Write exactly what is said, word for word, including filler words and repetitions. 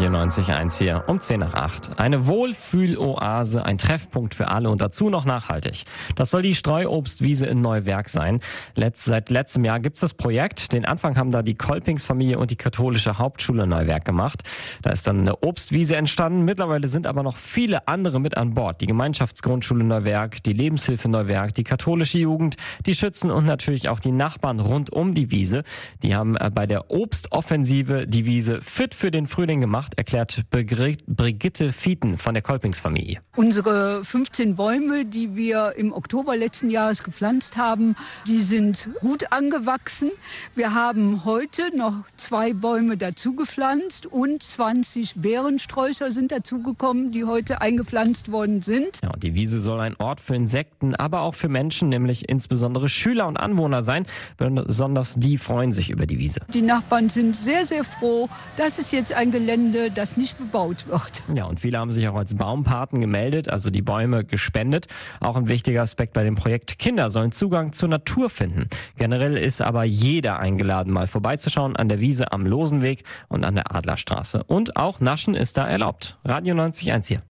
Radio neunzig Komma eins hier um zehn nach acht. Eine Wohlfühloase, ein Treffpunkt für alle und dazu noch nachhaltig. Das soll die Streuobstwiese in Neuwerk sein. Letz, seit letztem Jahr gibt's das Projekt. Den Anfang haben da die Kolpingsfamilie und die katholische Hauptschule Neuwerk gemacht. Da ist dann eine Obstwiese entstanden. Mittlerweile sind aber noch viele andere mit an Bord. Die Gemeinschaftsgrundschule Neuwerk, die Lebenshilfe Neuwerk, die katholische Jugend, die Schützen und natürlich auch die Nachbarn rund um die Wiese. Die haben bei der Obstoffensive die Wiese fit für den Frühling gemacht, erklärt Brigitte Fieten von der Kolpingsfamilie. Unsere fünfzehn Bäume, die wir im Oktober letzten Jahres gepflanzt haben, die sind gut angewachsen. Wir haben heute noch zwei Bäume dazu gepflanzt und zwanzig Beerensträucher sind dazugekommen, die heute eingepflanzt worden sind. Ja, und die Wiese soll ein Ort für Insekten, aber auch für Menschen, nämlich insbesondere Schüler und Anwohner sein. Besonders die freuen sich über die Wiese. Die Nachbarn sind sehr, sehr froh, dass es jetzt ein Gelände, das nicht bebaut wird. Ja, und viele haben sich auch als Baumpaten gemeldet, also die Bäume gespendet. Auch ein wichtiger Aspekt bei dem Projekt: Kinder sollen Zugang zur Natur finden. Generell ist aber jeder eingeladen, mal vorbeizuschauen an der Wiese am Losenweg und an der Adlerstraße. Und auch Naschen ist da erlaubt. Radio neunzig Komma eins hier.